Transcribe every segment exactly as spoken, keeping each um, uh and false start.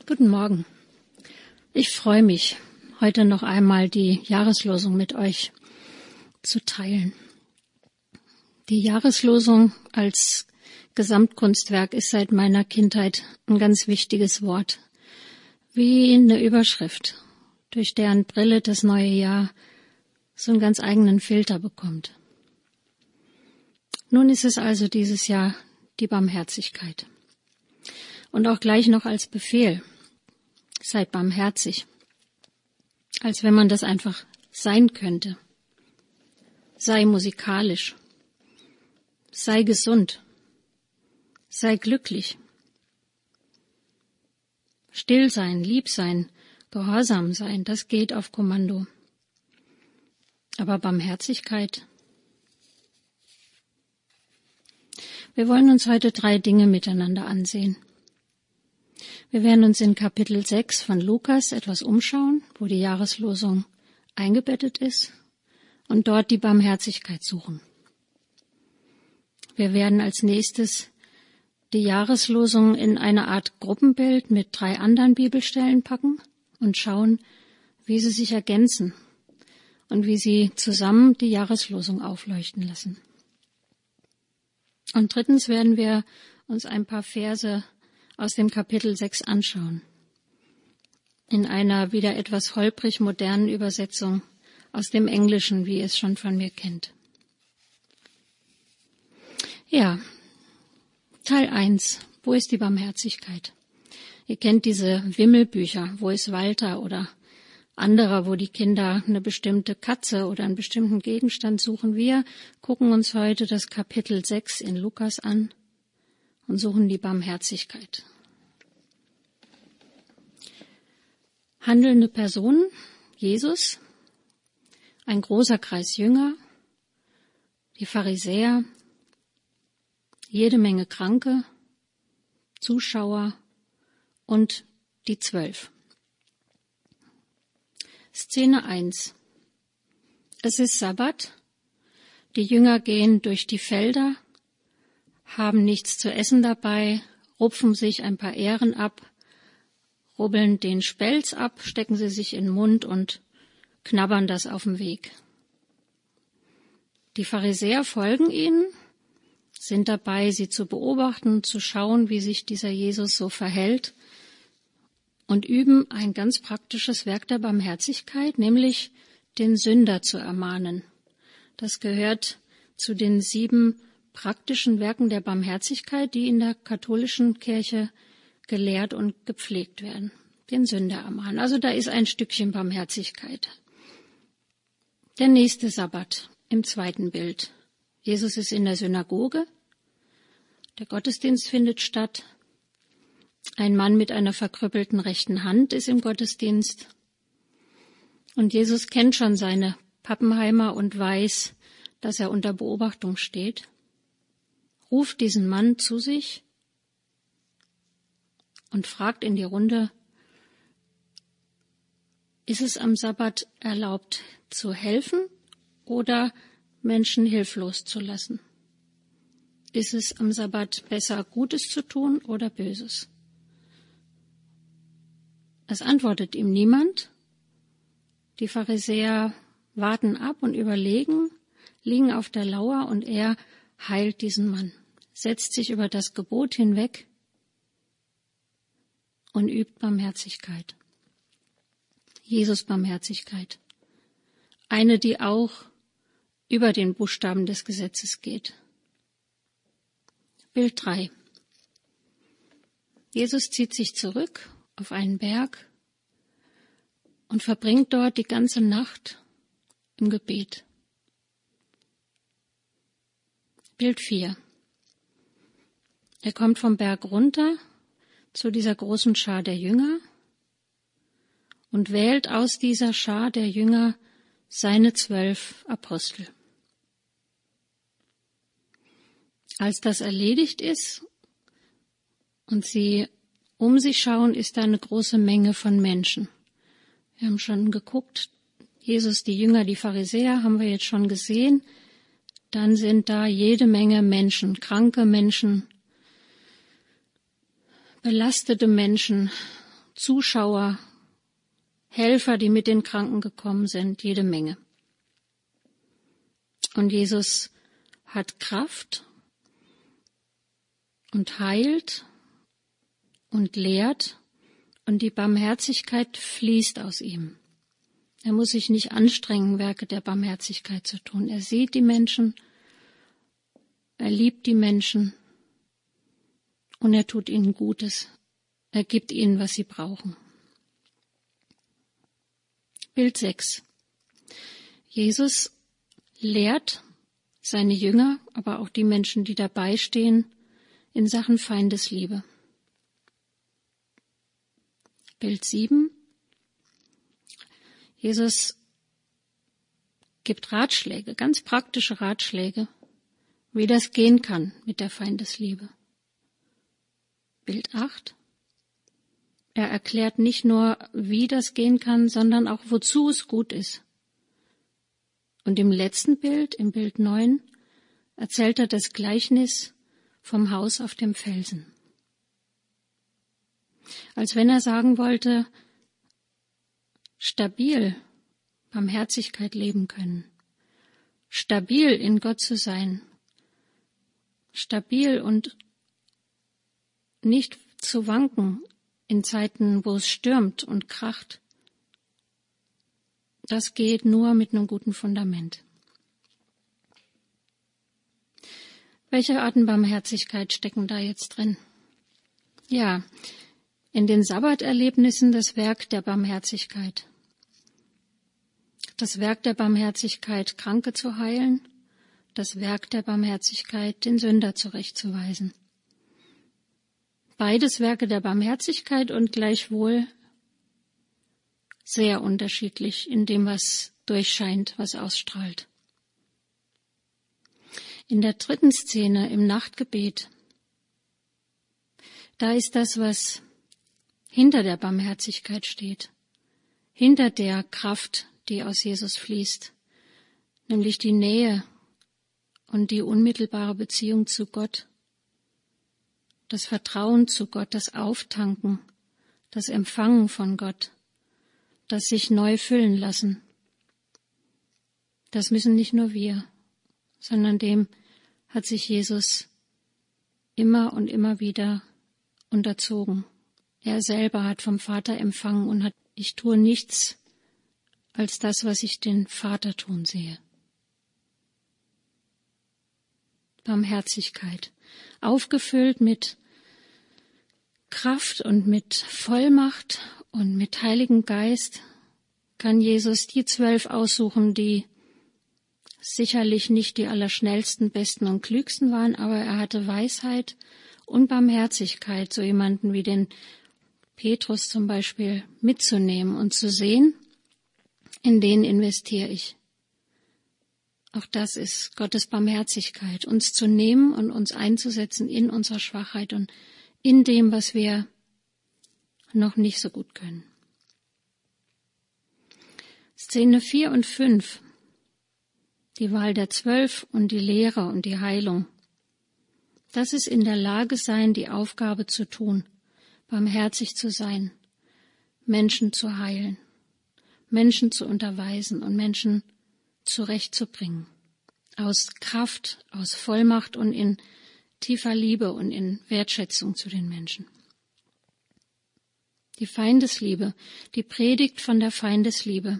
Guten Morgen. Ich freue mich, heute noch einmal die Jahreslosung mit euch zu teilen. Die Jahreslosung als Gesamtkunstwerk ist seit meiner Kindheit ein ganz wichtiges Wort, wie eine Überschrift, durch deren Brille das neue Jahr so einen ganz eigenen Filter bekommt. Nun ist es also dieses Jahr die Barmherzigkeit. Und auch gleich noch als Befehl, seid barmherzig, als wenn man das einfach sein könnte. Sei musikalisch, sei gesund, sei glücklich, still sein, lieb sein, gehorsam sein, das geht auf Kommando. Aber Barmherzigkeit? Wir wollen uns heute drei Dinge miteinander ansehen. Wir werden uns in Kapitel sechs von Lukas etwas umschauen, wo die Jahreslosung eingebettet ist, und dort die Barmherzigkeit suchen. Wir werden als nächstes die Jahreslosung in eine Art Gruppenbild mit drei anderen Bibelstellen packen und schauen, wie sie sich ergänzen und wie sie zusammen die Jahreslosung aufleuchten lassen. Und drittens werden wir uns ein paar Verse aus dem Kapitel sechs anschauen. In einer wieder etwas holprig modernen Übersetzung aus dem Englischen, wie ihr es schon von mir kennt. Ja, Teil eins. Wo ist die Barmherzigkeit? Ihr kennt diese Wimmelbücher, Wo ist Walter oder andere, wo die Kinder eine bestimmte Katze oder einen bestimmten Gegenstand suchen. Wir gucken uns heute das Kapitel sechs in Lukas an und suchen die Barmherzigkeit. Handelnde Personen, Jesus, ein großer Kreis Jünger, die Pharisäer, jede Menge Kranke, Zuschauer und die Zwölf. Szene eins. Es ist Sabbat, die Jünger gehen durch die Felder, haben nichts zu essen dabei, rupfen sich ein paar Ähren ab, rubbeln den Spelz ab, stecken sie sich in den Mund und knabbern das auf dem Weg. Die Pharisäer folgen ihnen, sind dabei, sie zu beobachten, zu schauen, wie sich dieser Jesus so verhält und üben ein ganz praktisches Werk der Barmherzigkeit, nämlich den Sünder zu ermahnen. Das gehört zu den sieben praktischen Werken der Barmherzigkeit, die in der katholischen Kirche gelehrt und gepflegt werden. Den Sünder ermahnen. Also da ist ein Stückchen Barmherzigkeit. Der nächste Sabbat im zweiten Bild. Jesus ist in der Synagoge. Der Gottesdienst findet statt. Ein Mann mit einer verkrüppelten rechten Hand ist im Gottesdienst. Und Jesus kennt schon seine Pappenheimer und weiß, dass er unter Beobachtung steht. Ruft diesen Mann zu sich und fragt in die Runde, ist es am Sabbat erlaubt zu helfen oder Menschen hilflos zu lassen? Ist es am Sabbat besser, Gutes zu tun oder Böses? Es antwortet ihm niemand. Die Pharisäer warten ab und überlegen, liegen auf der Lauer und er heilt diesen Mann, setzt sich über das Gebot hinweg und übt Barmherzigkeit. Jesus Barmherzigkeit. Eine, die auch über den Buchstaben des Gesetzes geht. Bild drei. Jesus zieht sich zurück auf einen Berg und verbringt dort die ganze Nacht im Gebet. Bild vier. Er kommt vom Berg runter zu dieser großen Schar der Jünger und wählt aus dieser Schar der Jünger seine zwölf Apostel. Als das erledigt ist und sie um sich schauen, ist da eine große Menge von Menschen. Wir haben schon geguckt, Jesus, die Jünger, die Pharisäer haben wir jetzt schon gesehen. Dann sind da jede Menge Menschen, kranke Menschen, belastete Menschen, Zuschauer, Helfer, die mit den Kranken gekommen sind, jede Menge. Und Jesus hat Kraft und heilt und lehrt und die Barmherzigkeit fließt aus ihm. Er muss sich nicht anstrengen, Werke der Barmherzigkeit zu tun. Er sieht die Menschen, er liebt die Menschen und er tut ihnen Gutes. Er gibt ihnen, was sie brauchen. Bild sechs. Jesus lehrt seine Jünger, aber auch die Menschen, die dabei stehen, in Sachen Feindesliebe. Bild sieben. Jesus gibt Ratschläge, ganz praktische Ratschläge, wie das gehen kann mit der Feindesliebe. Bild acht. Er erklärt nicht nur, wie das gehen kann, sondern auch, wozu es gut ist. Und im letzten Bild, im Bild neun, erzählt er das Gleichnis vom Haus auf dem Felsen. Als wenn er sagen wollte, stabil Barmherzigkeit leben können, stabil in Gott zu sein, stabil und nicht zu wanken in Zeiten, wo es stürmt und kracht. Das geht nur mit einem guten Fundament. Welche Arten Barmherzigkeit stecken da jetzt drin? Ja, in den Sabbaterlebnissen das Werk der Barmherzigkeit. Das Werk der Barmherzigkeit, Kranke zu heilen. Das Werk der Barmherzigkeit, den Sünder zurechtzuweisen. Beides Werke der Barmherzigkeit und gleichwohl sehr unterschiedlich in dem, was durchscheint, was ausstrahlt. In der dritten Szene im Nachtgebet, da ist das, was hinter der Barmherzigkeit steht, hinter der Kraft, die aus Jesus fließt, nämlich die Nähe und die unmittelbare Beziehung zu Gott, das Vertrauen zu Gott, das Auftanken, das Empfangen von Gott, das sich neu füllen lassen. Das müssen nicht nur wir, sondern dem hat sich Jesus immer und immer wieder unterzogen. Er selber hat vom Vater empfangen und hat, ich tue nichts als das, was ich den Vater tun sehe. Barmherzigkeit, aufgefüllt mit Kraft und mit Vollmacht und mit Heiligem Geist, kann Jesus die zwölf aussuchen, die sicherlich nicht die allerschnellsten, besten und klügsten waren, aber er hatte Weisheit und Barmherzigkeit, so jemanden wie den Petrus zum Beispiel mitzunehmen und zu sehen, in den investiere ich. Auch das ist Gottes Barmherzigkeit, uns zu nehmen und uns einzusetzen in unserer Schwachheit und in dem, was wir noch nicht so gut können. Szene vier und fünf, die Wahl der Zwölf und die Lehre und die Heilung. Das ist in der Lage sein, die Aufgabe zu tun, barmherzig zu sein, Menschen zu heilen, Menschen zu unterweisen und Menschen zurechtzubringen. Aus Kraft, aus Vollmacht und in tiefer Liebe und in Wertschätzung zu den Menschen. Die Feindesliebe, die Predigt von der Feindesliebe,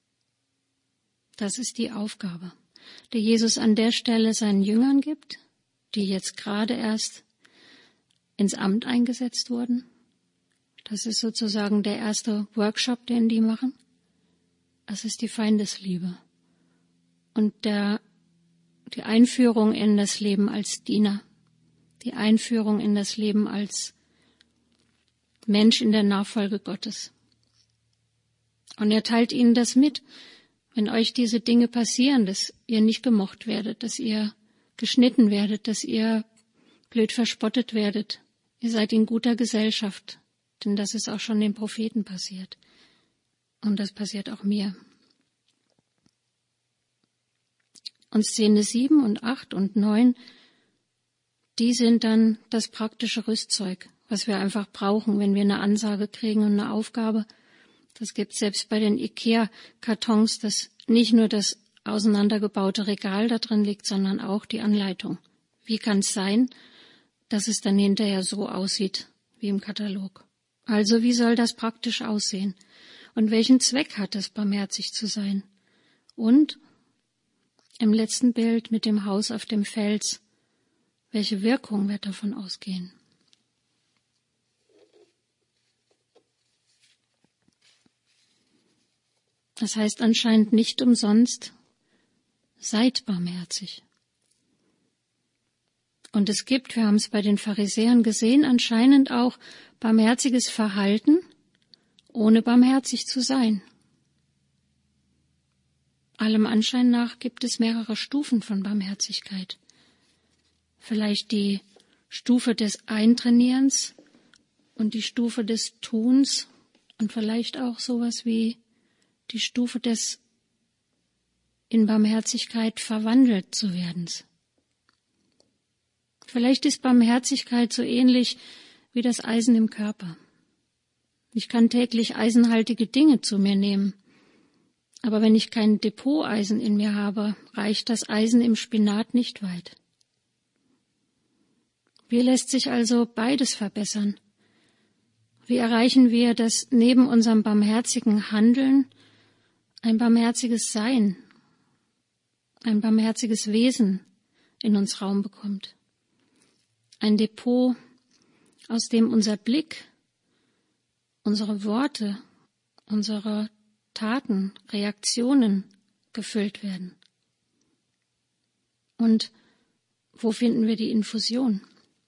das ist die Aufgabe, die Jesus an der Stelle seinen Jüngern gibt, die jetzt gerade erst ins Amt eingesetzt wurden. Das ist sozusagen der erste Workshop, den die machen. Das ist die Feindesliebe und der, die Einführung in das Leben als Diener, die Einführung in das Leben als Mensch in der Nachfolge Gottes. Und er teilt ihnen das mit, wenn euch diese Dinge passieren, dass ihr nicht gemocht werdet, dass ihr geschnitten werdet, dass ihr blöd verspottet werdet. Ihr seid in guter Gesellschaft, denn das ist auch schon den Propheten passiert. Und das passiert auch mir. Und Szene sieben und acht und neun, die sind dann das praktische Rüstzeug, was wir einfach brauchen, wenn wir eine Ansage kriegen und eine Aufgabe. Das gibt es selbst bei den Ikea-Kartons, dass nicht nur das auseinandergebaute Regal da drin liegt, sondern auch die Anleitung. Wie kann es sein, dass es dann hinterher so aussieht wie im Katalog? Also wie soll das praktisch aussehen? Und welchen Zweck hat es, barmherzig zu sein? Und im letzten Bild mit dem Haus auf dem Fels, welche Wirkung wird davon ausgehen? Das heißt anscheinend nicht umsonst, seid barmherzig. Und es gibt, wir haben es bei den Pharisäern gesehen, anscheinend auch barmherziges Verhalten, ohne barmherzig zu sein. Allem Anschein nach gibt es mehrere Stufen von Barmherzigkeit. Vielleicht die Stufe des Eintrainierens und die Stufe des Tuns und vielleicht auch sowas wie die Stufe des in Barmherzigkeit verwandelt zu werdens. Vielleicht ist Barmherzigkeit so ähnlich wie das Eisen im Körper. Ich kann täglich eisenhaltige Dinge zu mir nehmen, aber wenn ich kein Depoteisen in mir habe, reicht das Eisen im Spinat nicht weit. Wie lässt sich also beides verbessern? Wie erreichen wir, dass neben unserem barmherzigen Handeln ein barmherziges Sein, ein barmherziges Wesen in uns Raum bekommt? Ein Depot, aus dem unser Blick, unsere Worte, unsere Taten, Reaktionen gefüllt werden. Und wo finden wir die Infusion?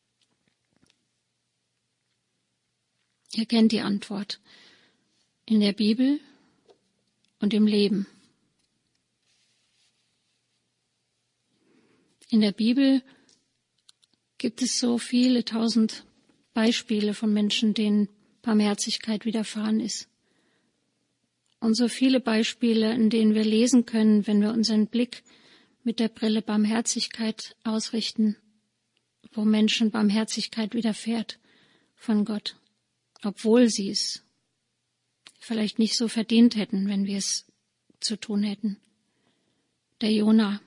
Ihr kennt die Antwort. In der Bibel und im Leben. In der Bibel gibt es so viele tausend Beispiele von Menschen, denen Barmherzigkeit widerfahren ist. Und so viele Beispiele, in denen wir lesen können, wenn wir unseren Blick mit der Brille Barmherzigkeit ausrichten, wo Menschen Barmherzigkeit widerfährt von Gott, obwohl sie es vielleicht nicht so verdient hätten, wenn wir es zu tun hätten. Der Jona,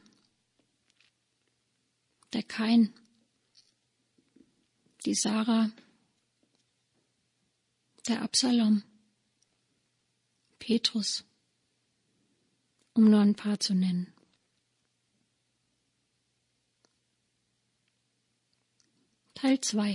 der Kain, die Sarah, der Absalom, Petrus, um nur ein paar zu nennen. Teil zwei.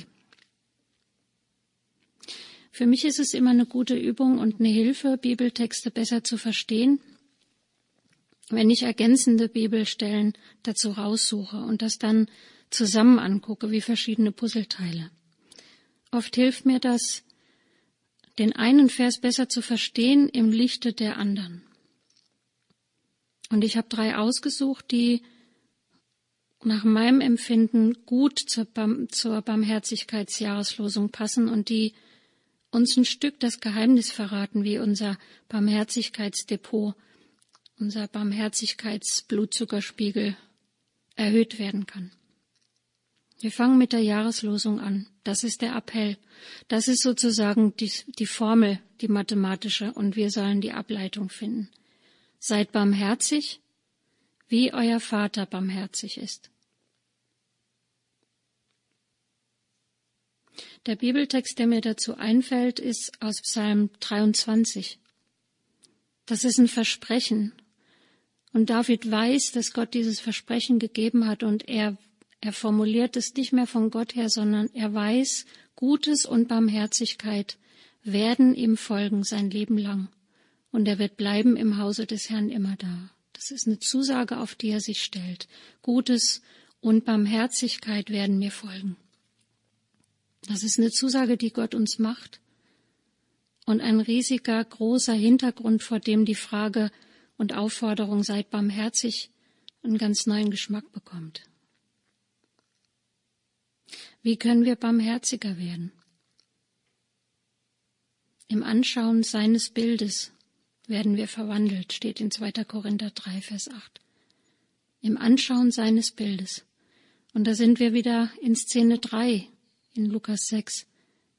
Für mich ist es immer eine gute Übung und eine Hilfe, Bibeltexte besser zu verstehen, wenn ich ergänzende Bibelstellen dazu raussuche und das dann zusammen angucke wie verschiedene Puzzleteile. Oft hilft mir das, den einen Vers besser zu verstehen im Lichte der anderen. Und ich habe drei ausgesucht, die nach meinem Empfinden gut zur, Barm- zur Barmherzigkeitsjahreslosung passen und die uns ein Stück das Geheimnis verraten, wie unser Barmherzigkeitsdepot, unser Barmherzigkeitsblutzuckerspiegel erhöht werden kann. Wir fangen mit der Jahreslosung an. Das ist der Appell. Das ist sozusagen die, die Formel, die mathematische, und wir sollen die Ableitung finden. Seid barmherzig, wie euer Vater barmherzig ist. Der Bibeltext, der mir dazu einfällt, ist aus Psalm dreiundzwanzig. Das ist ein Versprechen. Und David weiß, dass Gott dieses Versprechen gegeben hat und er, er formuliert es nicht mehr von Gott her, sondern er weiß, Gutes und Barmherzigkeit werden ihm folgen sein Leben lang. Und er wird bleiben im Hause des Herrn immer da. Das ist eine Zusage, auf die er sich stellt. Gutes und Barmherzigkeit werden mir folgen. Das ist eine Zusage, die Gott uns macht. Und ein riesiger, großer Hintergrund, vor dem die Frage und Aufforderung, seid barmherzig, einen ganz neuen Geschmack bekommt. Wie können wir barmherziger werden? Im Anschauen seines Bildes werden wir verwandelt, steht in zweiter Korinther drei, Vers acht. Im Anschauen seines Bildes. Und da sind wir wieder in Szene drei in Lukas sechs.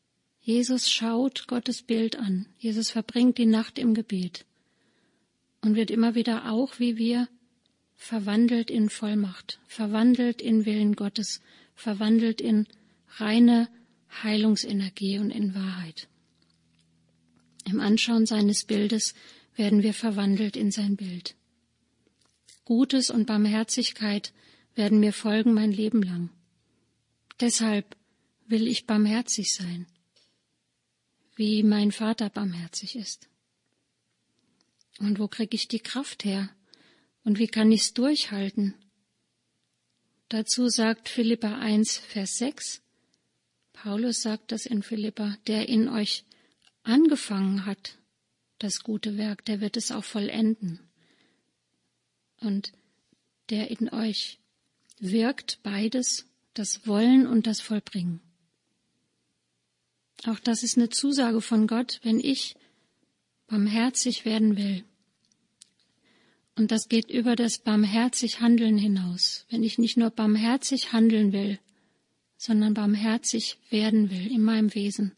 Jesus schaut Gottes Bild an. Jesus verbringt die Nacht im Gebet und wird immer wieder auch, wie wir, verwandelt in Vollmacht, verwandelt in Willen Gottes, verwandelt in reine Heilungsenergie und in Wahrheit. Im Anschauen seines Bildes werden wir verwandelt in sein Bild. Gutes und Barmherzigkeit werden mir folgen mein Leben lang. Deshalb will ich barmherzig sein, wie mein Vater barmherzig ist. Und wo kriege ich die Kraft her? Und wie kann ich es durchhalten? Dazu sagt Philipper eins, Vers sechs, Paulus sagt das in Philipper, der in euch angefangen hat, das gute Werk, der wird es auch vollenden. Und der in euch wirkt beides, das Wollen und das Vollbringen. Auch das ist eine Zusage von Gott, wenn ich barmherzig werden will. Und das geht über das barmherzig Handeln hinaus. Wenn ich nicht nur barmherzig handeln will, sondern barmherzig werden will in meinem Wesen,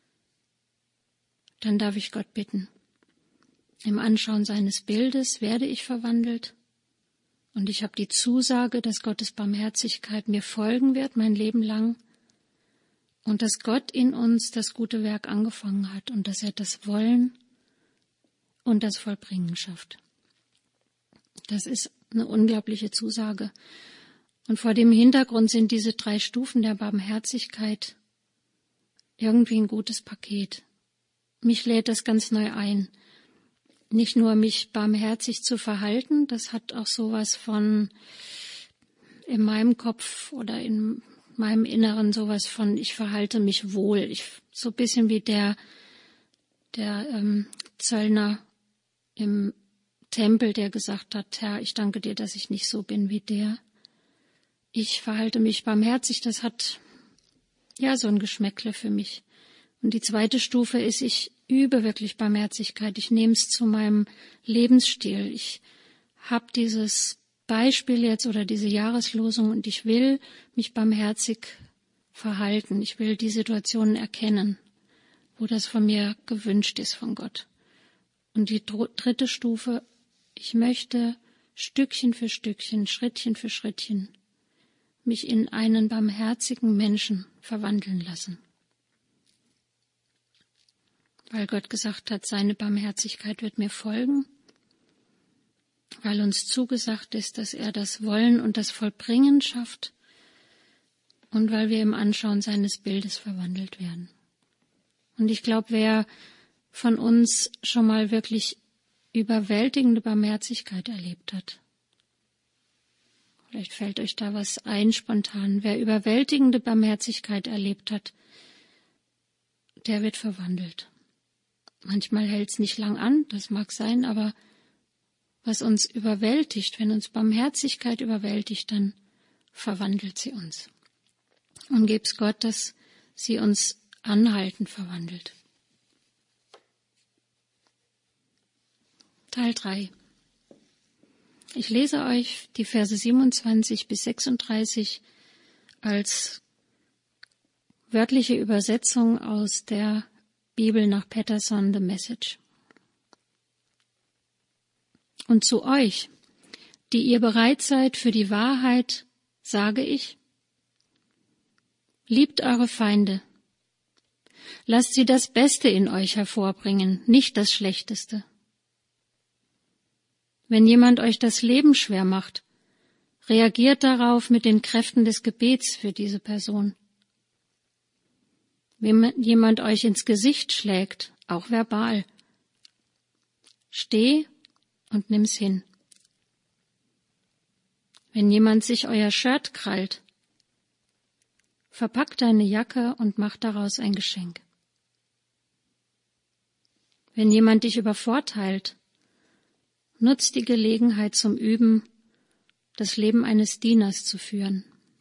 dann darf ich Gott bitten. Im Anschauen seines Bildes werde ich verwandelt und ich habe die Zusage, dass Gottes Barmherzigkeit mir folgen wird, mein Leben lang, und dass Gott in uns das gute Werk angefangen hat und dass er das Wollen und das Vollbringen schafft. Das ist eine unglaubliche Zusage. Und vor dem Hintergrund sind diese drei Stufen der Barmherzigkeit irgendwie ein gutes Paket. Mich lädt das ganz neu ein. Nicht nur mich barmherzig zu verhalten, das hat auch sowas von in meinem Kopf oder in meinem Inneren sowas von, ich verhalte mich wohl. Ich, so ein bisschen wie der, der ähm, Zöllner im Tempel, der gesagt hat, Herr, ich danke dir, dass ich nicht so bin wie der. Ich verhalte mich barmherzig, das hat ja so ein Geschmäckle für mich. Und die zweite Stufe ist, ich übe wirklich Barmherzigkeit. Ich nehme es zu meinem Lebensstil. Ich habe dieses Beispiel jetzt oder diese Jahreslosung und ich will mich barmherzig verhalten. Ich will die Situationen erkennen, wo das von mir gewünscht ist von Gott. Und die dritte Stufe, ich möchte Stückchen für Stückchen, Schrittchen für Schrittchen mich in einen barmherzigen Menschen verwandeln lassen. Weil Gott gesagt hat, seine Barmherzigkeit wird mir folgen, weil uns zugesagt ist, dass er das Wollen und das Vollbringen schafft und weil wir im Anschauen seines Bildes verwandelt werden. Und ich glaube, wer von uns schon mal wirklich überwältigende Barmherzigkeit erlebt hat, vielleicht fällt euch da was ein spontan, wer überwältigende Barmherzigkeit erlebt hat, der wird verwandelt. Manchmal hält es nicht lang an, das mag sein, aber was uns überwältigt, wenn uns Barmherzigkeit überwältigt, dann verwandelt sie uns. Und geb's Gott, dass sie uns anhaltend verwandelt. Teil drei. Ich lese euch die Verse siebenundzwanzig bis sechsunddreißig als wörtliche Übersetzung aus der Bibel nach Patterson, The Message. Und zu euch, die ihr bereit seid für die Wahrheit, sage ich, liebt eure Feinde. Lasst sie das Beste in euch hervorbringen, nicht das Schlechteste. Wenn jemand euch das Leben schwer macht, reagiert darauf mit den Kräften des Gebets für diese Person. Wenn jemand euch ins Gesicht schlägt, auch verbal, steh und nimm's hin. Wenn jemand sich euer Shirt krallt, verpack deine Jacke und mach daraus ein Geschenk. Wenn jemand dich übervorteilt, nutzt die Gelegenheit zum Üben, das Leben eines Dieners zu führen.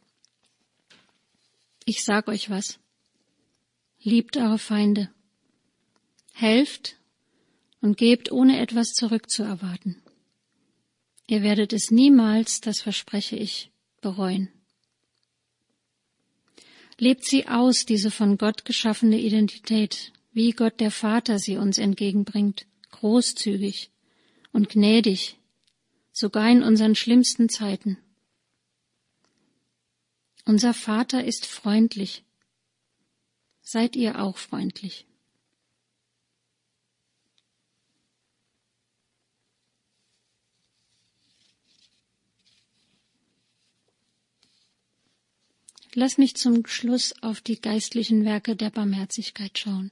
Ich sag euch was. Liebt eure Feinde. Helft und gebt, ohne etwas zurückzuerwarten. Ihr werdet es niemals, das verspreche ich, bereuen. Lebt sie aus, diese von Gott geschaffene Identität, wie Gott der Vater sie uns entgegenbringt, großzügig und gnädig, sogar in unseren schlimmsten Zeiten. Unser Vater ist freundlich. Seid ihr auch freundlich? Lass mich zum Schluss auf die geistlichen Werke der Barmherzigkeit schauen.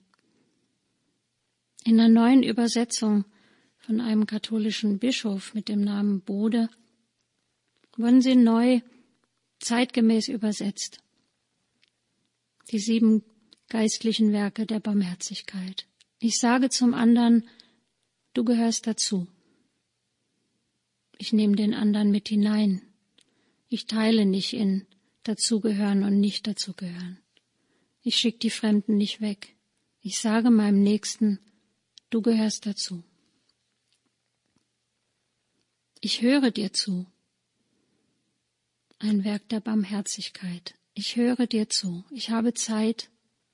In einer neuen Übersetzung von einem katholischen Bischof mit dem Namen Bode wurden sie neu zeitgemäß übersetzt. Die sieben geistlichen Werke der Barmherzigkeit. Ich sage zum anderen, du gehörst dazu. Ich nehme den anderen mit hinein. Ich teile nicht in dazugehören und nicht dazugehören. Ich schicke die Fremden nicht weg. Ich sage meinem Nächsten, du gehörst dazu. Ich höre dir zu. Ein Werk der Barmherzigkeit. Ich höre dir zu. Ich habe Zeit.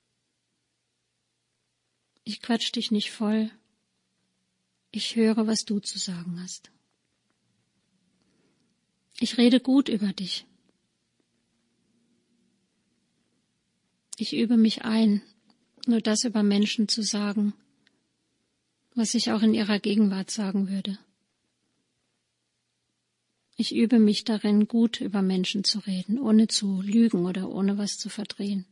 Ich quatsch dich nicht voll. Ich höre, was du zu sagen hast. Ich rede gut über dich. Ich übe mich ein, nur das über Menschen zu sagen, was ich auch in ihrer Gegenwart sagen würde. Ich übe mich darin, gut über Menschen zu reden, ohne zu lügen oder ohne was zu verdrehen.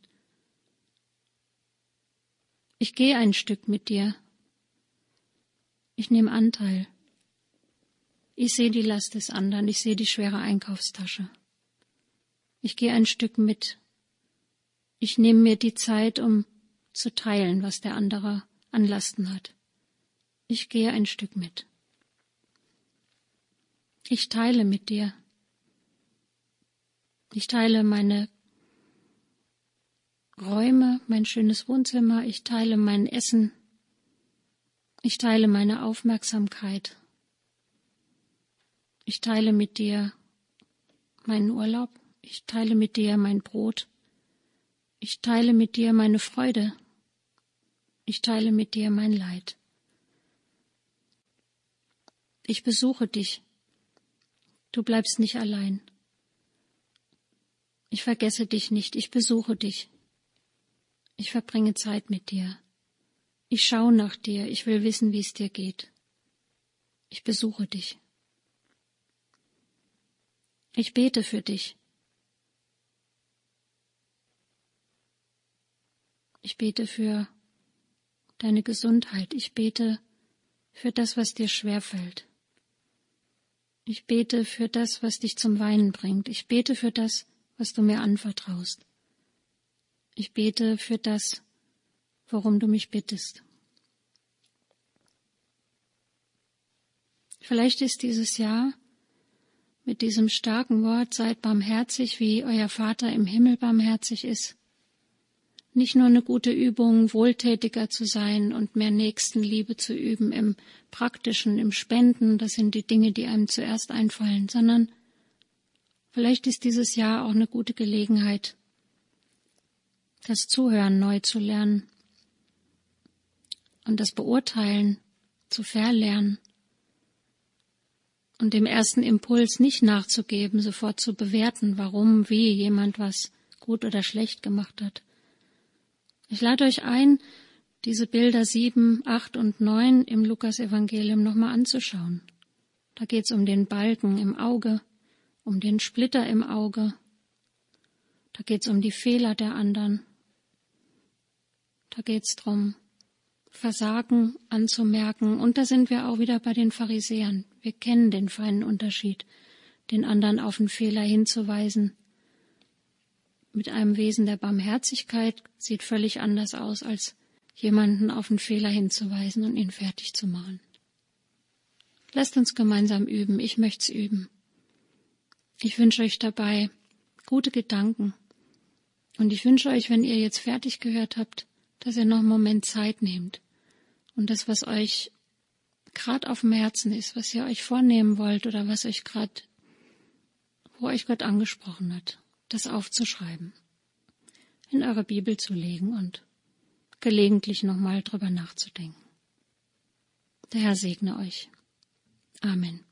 Ich gehe ein Stück mit dir. Ich nehme Anteil. Ich sehe die Last des anderen, ich sehe die schwere Einkaufstasche. Ich gehe ein Stück mit. Ich nehme mir die Zeit, um zu teilen, was der andere an Lasten hat. Ich gehe ein Stück mit. Ich teile mit dir. Ich teile meine Räume, mein schönes Wohnzimmer. Ich teile mein Essen. Ich teile meine Aufmerksamkeit. Ich teile mit dir meinen Urlaub. Ich teile mit dir mein Brot. Ich teile mit dir meine Freude. Ich teile mit dir mein Leid. Ich besuche dich. Du bleibst nicht allein. Ich vergesse dich nicht. Ich besuche dich. Ich verbringe Zeit mit dir. Ich schaue nach dir. Ich will wissen, wie es dir geht. Ich besuche dich. Ich bete für dich. Ich bete für deine Gesundheit. Ich bete für das, was dir schwerfällt. Ich bete für das, was dich zum Weinen bringt. Ich bete für das, was du mir anvertraust. Ich bete für das, worum du mich bittest. Vielleicht ist dieses Jahr mit diesem starken Wort, seid barmherzig, wie euer Vater im Himmel barmherzig ist, nicht nur eine gute Übung, wohltätiger zu sein und mehr Nächstenliebe zu üben im Praktischen, im Spenden, das sind die Dinge, die einem zuerst einfallen, sondern vielleicht ist dieses Jahr auch eine gute Gelegenheit, das Zuhören neu zu lernen und das Beurteilen zu verlernen und dem ersten Impuls nicht nachzugeben, sofort zu bewerten, warum, wie jemand was gut oder schlecht gemacht hat. Ich lade euch ein, diese Bilder sieben, acht und neun im Lukas-Evangelium nochmal anzuschauen. Da geht es um den Balken im Auge, um den Splitter im Auge. Da geht es um die Fehler der anderen. Da geht es darum, Versagen anzumerken. Und da sind wir auch wieder bei den Pharisäern. Wir kennen den feinen Unterschied, den anderen auf den Fehler hinzuweisen. Mit einem Wesen der Barmherzigkeit sieht völlig anders aus, als jemanden auf einen Fehler hinzuweisen und ihn fertig zu machen. Lasst uns gemeinsam üben. Ich möchte es üben. Ich wünsche euch dabei gute Gedanken. Und ich wünsche euch, wenn ihr jetzt fertig gehört habt, dass ihr noch einen Moment Zeit nehmt und das, was euch gerade auf dem Herzen ist, was ihr euch vornehmen wollt oder was euch gerade, wo euch Gott angesprochen hat, das aufzuschreiben. in eure Bibel zu legen und gelegentlich nochmal drüber nachzudenken. Der Herr segne euch. Amen.